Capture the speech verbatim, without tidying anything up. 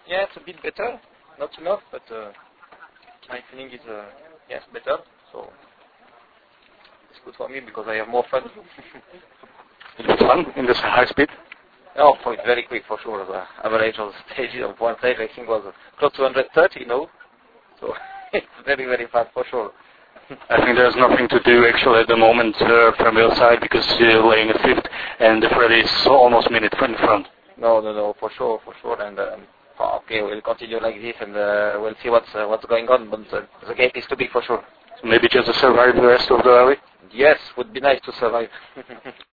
Yeah, it's a bit better. Not enough, but uh, my feeling is uh, yes better. So it's good for me because I have more fun. Is it fun in this high speed? Oh, for it's very quick for sure. The average of stages of one stage I think was uh, close to one hundred thirty, you know. So it's very very fast for sure. I think there's nothing to do actually at the moment uh, from your side because you're laying a fifth and the Freddy is almost a minute in front. No, no, no, for sure, for sure. And um, oh, okay, we'll continue like this and uh, we'll see what's uh, what's going on. But uh, the gap is too big for sure. So maybe just to survive the rest of the rally? Yes, would be nice to survive.